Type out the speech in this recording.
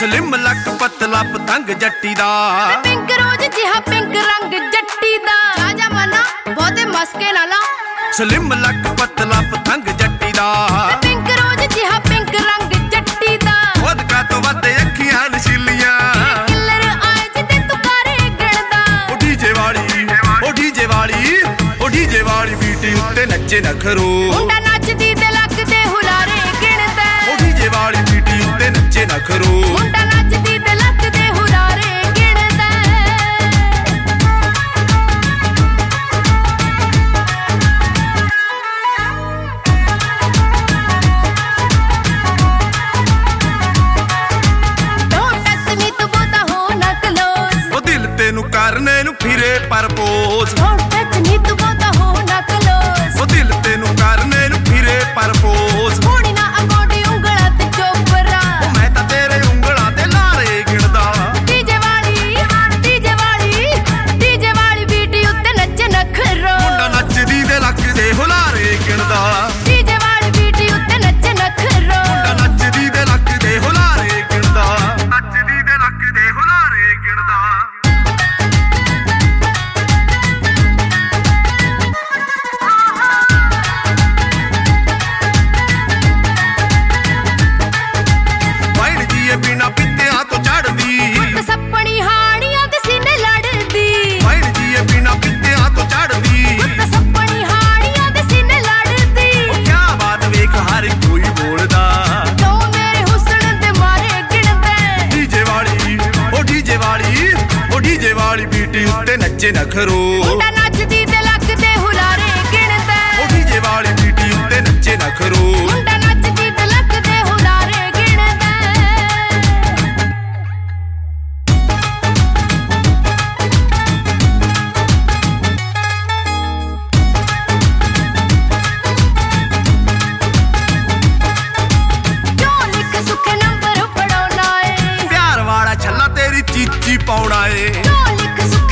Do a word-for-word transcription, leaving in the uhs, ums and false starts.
slim ਲੱਕ ਪਤਲਾ ਪਤੰਗ ਜੱਟੀ ਦਾ ਪਿੰਕ ਰੋਜ਼ ਜਿਹਾ ਪਿੰਕ ਰੰਗ ਜੱਟੀ ਦਾ ਆਜਾ ਮਨਾ ਬਹੁਤੇ ਮਸਕੇ ਨਾ ਲਾ ਸਲਿਮ ਲੱਕ ਪਤਲਾ ਪਤੰਗ ਜੱਟੀ ਦਾ ਪਿੰਕ ਰੋਜ਼ ਜਿਹਾ ਪਿੰਕ ਰੰਗ ਜੱਟੀ ਦਾ ਵਦਕਾ ਤੋਂ ਵੱਧ ਅੱਖੀਆਂ ਨਸ਼ੀਲੀਆਂ ਕਿੱਲਰ ਆਏ ਜਿੱਤੇ ਤੂੰ ਕਰੇ ਗਿਣਦਾ ਉਹ ਡੀਜੇ ਵਾਲੀ ਉਹ ਡੀਜੇ ਵਾਲੀ ਉਹ ਡੀਜੇ ਵਾਲੀ ਬੀਟੀ ਉੱਤੇ ਨੱਚੇ ਨਖਰੋ ਮੁੰਡਾ ਨੱਚਦੀ ਤੇ ਲੱਗਦੇ ਹੁਲਾਰੇ ਗਿਣਦਾ ਉਹ ਡੀਜੇ ਵਾਲੀ ਬੀਟੀ ਉੱਤੇ ਨੱਚੇ ਨਖਰੋ ਮੁੰਡਾ ਨੱਚਦੀ ਤੇ ਲੱਗਦੇ ਹੁਲਾਰੇ ਗਿਣਦਾ Don't touch me ਤੂੰ ਬਹੁਤਾ ਹੋ ਨਾ close ਉਹ ਦਿਲ ਤੈਨੂੰ ਕਰਨੇ ਨੂੰ ਫਿਰੇ ਪਰਪੋਜ਼ Don't touch me ਤੂੰ ਬਹੁਤਾ ਹੋ ਨਾ close ਉਹ ਦਿਲ ਤੈਨੂੰ ਕਰਨੇ ਨੂੰ ਫਿਰੇ ਪਰਪੋਜ਼ ਹੋਣੀ ਨਾ ਅਗੋਡੀ ਉਂਗਲਾਂ ਤੇ ਚੋਪਰਾ ਉਹ ਮੈਂ ਤਾਂ ਤੇਰੇ ਉਂਗਲਾਂ ਤੇ ਲਾਰੇ ਗਿਣਦਾ ਡੀਜੇ ਵਾਲੀ ਡੀਜੇ ਵਾਲੀ ਡੀਜੇ ਵਾਲੀ ਬੀਟੀ ਉੱਤੇ ਨੱਚ ਨਖਰੋ ਮੁੰਡਾ ਨੱਚਦੀ ਦੇ ਲੱਕ ਦੇ ਹੁਲਾਰੇ ਗਿਣਦਾ ਡੀਜੇ ਵਾਲੀ ਬੀਟੀ ਉੱਤੇ ਨੱਚ ਨਖਰੋ ਮੁੰਡਾ ਨੱਚਦੀ ਦੇ ਲੱਕ ਦੇ ਹੁਲਾਰੇ ਗਿਣਦਾ ਨੱਚਦੀ ਦੇ ਲੱਕ ਦੇ ਹੁਲਾਰੇ ਗਿਣਦਾ ਵਾਈਨ ਜੀਏ ਬਿਨਾ ਪਿੱਤਿਆਂ ਤੋਂ ਚੜਦੀ ਸੱਪਣੀ ਹਾਣੀਆਂ ਦੇ ਸੀਨੇ ਲੜਦੀ ਵਾਈਨ ਜੀਏ ਬਿਨਾ ਪਿੱਤਿਆਂ ਤੋਂ ਚੜਦੀ ਪੁੱਤ ਸੱਪਣੀ ਹਾਣੀਆਂ ਦੇ ਸੀਨੇ ਲੜਦੀ ਉਹ ਕਿਆ ਬਾਤ ਵੇਖ ਹਰ ਕੋਈ ਬੋਲਦਾ ਤੂੰ ਮੇਰੇ ਹੁਸਨ ਦੇ ਮਾਰੇ ਗਿਣਦਾ ਡੀਜੇ ਵਾਲੀ ਉਹ ਡੀਜੇ ਵਾਲੀ ਉਹ ਡੀਜੇ ਵਾਲੀ ਬੀਟੀ ਉੱਤੇ ਨੱਚੇ ਨਖਰੋ ਮੁੰਡਾ ਨੱਚਦੀ ਤੇ ਲੱਗਦੇ ਹੁਲਾਰੇ ਗਿਣਦਾ ਉਹ ਡੀਜੇ ਵਾਲੀ ਬੀਟੀ ਉੱਤੇ ਨੱਚੇ ਨਖਰੋ ਮੁੰਡਾ ਨੱਚਦੀ ਤੇ ਲੱਗਦੇ ਹੁਲਾਰੇ ਗਿਣਦਾ ਕਿਉਂ ਲਿਖ ਸੁੱਕੇ ਨੰਬਰ ਪੜਾਉਣਾ ਏ ਪਿਆਰ ਵਾਲਾ ਛੱਲਾ ਤੇਰੀ ਚੀਚੀ ਪਾਉਣਾ ਏ ਕਿਉਂ ਲਿਖ ਸੁੱਕੇ